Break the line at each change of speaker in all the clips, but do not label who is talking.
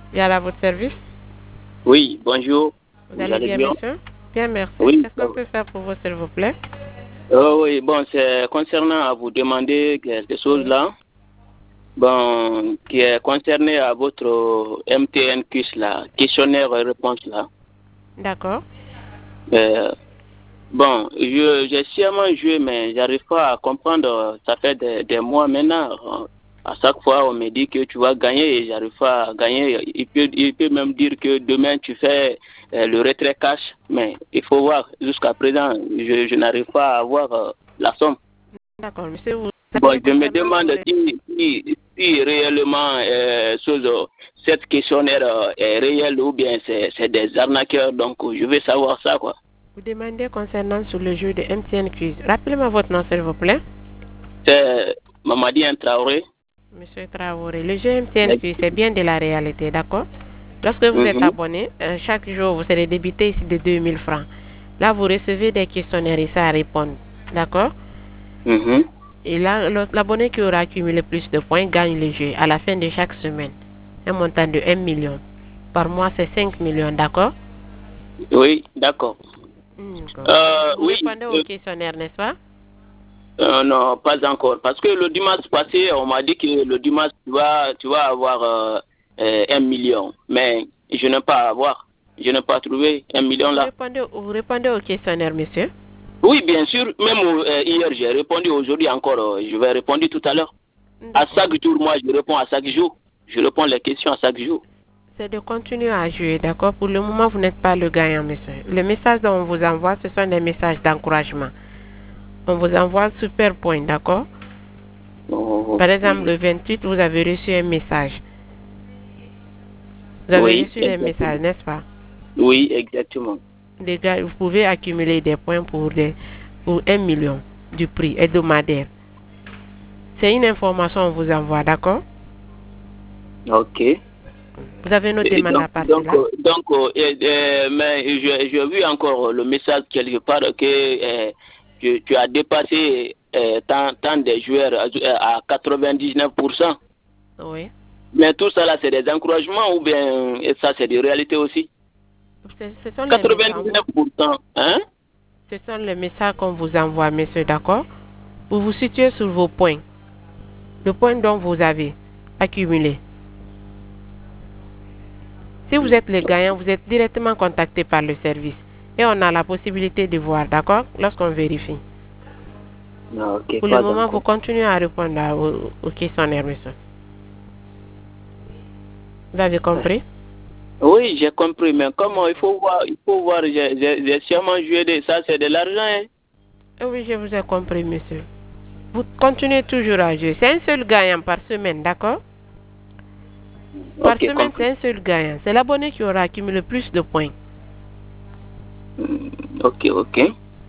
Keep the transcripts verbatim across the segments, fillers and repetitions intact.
Il y a à votre service.
Oui, bonjour.
Vous, vous allez, allez bien, bien, monsieur? Bien, merci.
Oui.
Qu'est-ce qu'on peut faire pour vous, s'il vous plaît?
Oh, oui, bon, c'est concernant à vous demander quelque chose oui. là. Bon, qui est concerné à votre M T N Q S là, questionnaire et réponse là.
D'accord.
Euh, bon, je, j'ai sûrement joué, mais j'arrive pas à comprendre. Ça fait des, des mois maintenant. À chaque fois, on me dit que tu vas gagner et j'arrive pas à gagner. Il peut, il peut même dire que demain, tu fais euh, le retrait cash. Mais il faut voir. Jusqu'à présent, je, je n'arrive pas à avoir euh, la somme.
D'accord, monsieur. Vous...
Bon, je me demande si, si, si réellement euh, chose, cette questionnaire euh, est réelle ou bien c'est, c'est des arnaqueurs. Donc, je veux savoir ça, quoi.
Vous demandez concernant sur le jeu de M T N Quiz. Rappelez-moi votre nom, s'il vous plaît.
C'est Mamadi Traoré.
Monsieur Traoré, le jeu M T N Quiz, c'est bien de la réalité, d'accord? Lorsque vous mm-hmm. êtes abonné, euh, chaque jour, vous serez débité ici de deux mille francs. Là, vous recevez des questionnaires et ça à répondre, d'accord?
Mm-hmm.
Et là, l'abonné qui aura accumulé plus de points gagne le jeu à la fin de chaque semaine. Un montant de un million. Par mois, c'est cinq millions, d'accord?
Oui, d'accord.
Mmh,
euh,
vous
oui,
répondez
euh,
au questionnaire, n'est-ce pas?
euh, Non, pas encore. Parce que le dimanche passé, on m'a dit que le dimanche, tu vas, tu vas avoir euh, euh, un million. Mais je n'ai pas avoir. Je n'ai pas trouvé un million là.
Vous répondez, vous répondez au questionnaire, monsieur?
Oui, bien sûr. Même euh, hier, j'ai répondu. Aujourd'hui encore, euh, je vais répondre tout à l'heure. À chaque jour, moi, je réponds à chaque jour. Je réponds les questions à chaque jour.
C'est de continuer à jouer, d'accord? Pour le moment, vous n'êtes pas le gagnant, monsieur. Le message dont on vous envoie, ce sont des messages d'encouragement. On vous envoie super point, d'accord?
Oh,
Par exemple, le vingt-huit, vous avez reçu un message. Vous avez
oui,
reçu des messages, n'est-ce pas?
Oui, exactement.
Les gars, vous pouvez accumuler des points pour, des, pour un million du prix hebdomadaire. C'est une information qu'on vous envoie, d'accord?
Ok.
Vous avez nos demandes
donc,
à partir
donc,
là?
Donc, euh, euh, mais j'ai vu encore le message quelque part que euh, tu, tu as dépassé euh, tant, tant de joueurs à quatre-vingt-dix-neuf pour cent.
Oui.
Mais tout ça là, c'est des encouragements ou bien et ça, c'est des réalités aussi?
Ce sont
quatre-vingt-dix-neuf pour cent, hein?
Ce sont les messages qu'on vous envoie, monsieur, d'accord? Vous vous situez sur vos points. Le point dont vous avez accumulé. Si vous êtes le gagnant, vous êtes directement contacté par le service. Et on a la possibilité de voir, d'accord? Lorsqu'on vérifie.
Non, okay,
Pour le moment, vous continuez à répondre aux, aux questionnaires, monsieur. Vous avez compris?
Oui, j'ai compris, mais comment il faut voir, il faut voir, j'ai sûrement joué de ça, c'est de l'argent, hein?
Oui, je vous ai compris, monsieur. Vous continuez toujours à jouer. C'est un seul gagnant par semaine, d'accord? Par
okay,
semaine, c'est un seul gagnant. C'est l'abonné qui aura accumulé plus de points.
Ok, ok.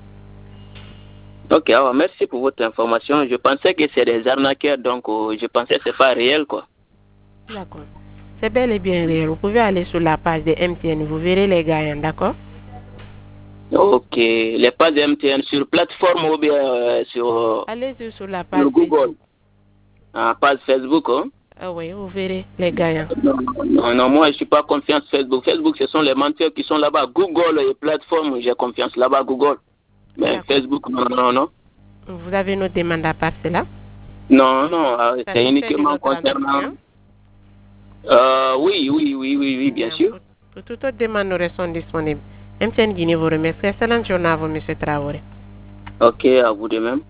Ok, alors merci pour votre information. Je pensais que c'est des arnaqueurs, donc euh, je pensais que ce n'est pas réel, quoi.
D'accord. C'est bel et bien réel. Vous pouvez aller sur la page de M T N, vous verrez les gagnants, d'accord?
Ok, les pages de M T N sur plateforme ou bien euh, sur, euh,
allez-y sur la page
sur Google.
Facebook.
Ah, page Facebook, hein?
Ah oui, vous verrez les gagnants.
Non, non, non, moi je ne suis pas confiance Facebook. Facebook, ce sont les menteurs qui sont là-bas. Google et plateforme, j'ai confiance là-bas, Google. Mais Facebook, non, non, non.
Vous avez nos demandes à part cela?
Non, non, c'est uniquement concernant... Euh, oui, oui, oui, oui, oui, bien sûr.
Pour, pour toute autre demande, nous restons disponibles. M T N Guinée vous remercie. Excellente journée à vous, M. Traoré.
Ok, à vous de même.